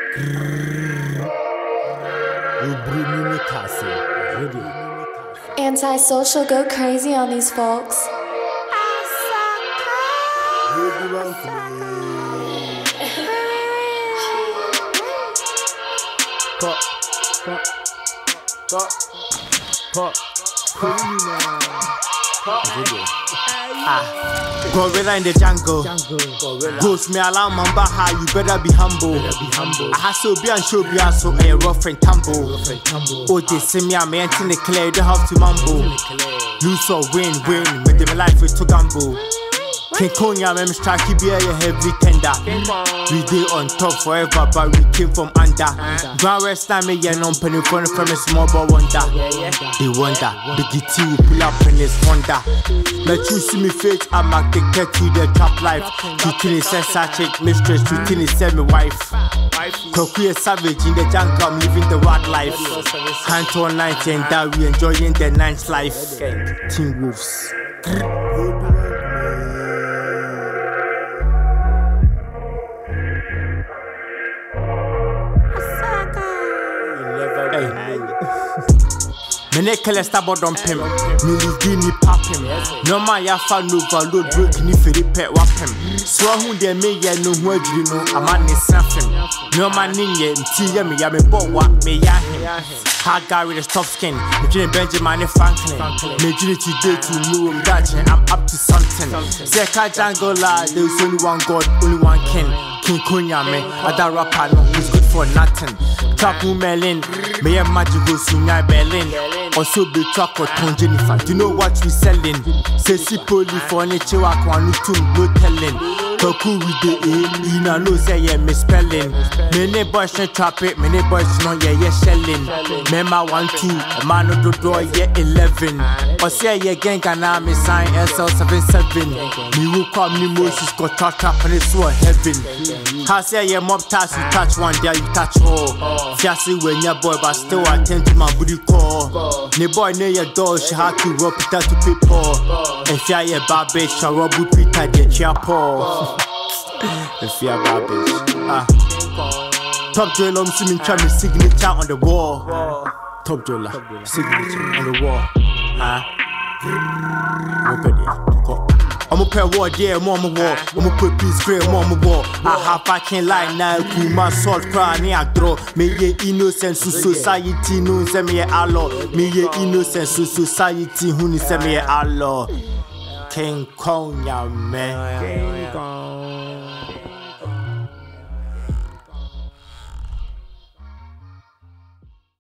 Antisocial go crazy on these folks. Gorilla in the jungle. Ghost me alarm man baha, you better be humble. I hustle be and show be and so a rough and tumble. Oh, they see me, I'm in the clear, you don't have to mumble. Lose or win, with them life with to gamble. King Konya, I'm striking be a heavy tender. We dey on top forever, but we came from under. Grand rest time, yeah, non penny from a small boy wonder. They wonder, the GT will pull up in his Honda. Let you see me face, I'm addicted to the trap life. Tutini says such a mistress, Tutini said my wife. Koku a savage in the jungle, I'm living the wild life. Hand on 90 and that we enjoying the ninth life. Teen Wolves. Mene kele stabo don pim. Me live ni papim. No man ya fa no overload break ni feri pet wapim. So hu de me ye no hu adwiri no amane safim. No man ni ye nti ye me ya me bo wa me ya him. Hard guy with a tough skin. Me dream Benjamin Franklin. Me dream today to know I'm dodging. I'm up to something. Say ka jungle la, there's only one God, only one king. King Konya me, other rapper no, he's good for nothing. Trap Melin, me a magic go Sunya Berlin. Also be truck or ton Jennifer. You know what we selling? Say si poli for nature work one to no telling. Toku with the A, you know say yeah misspelling. Many boys no trap it, many boys no yeah shelling. Mema 1-2, a man of the door yeah 11. Or say yeah gang and me sign SL77. Me will come me Moses got trap and it's what heaven. How say yeah mob task you touch one there you touch all. Fiasi when your boy but still attend to my booty call. Ne boy near your door, she had to rub it out to people. If you're a bad bitch, I rub with Peter, get your paw. If you're a bad bitch, Top Joy, see me try me signature on the wall. Top Joy, signature on the wall. I'm a pair of war, dear, mama war. I'm a put peace, great mama war. I have fucking line now, my salt crying, I draw. Me ye innocent to society, no, send me a allo. Me ye innocent to society, who send me a allo. King Kong, ya man.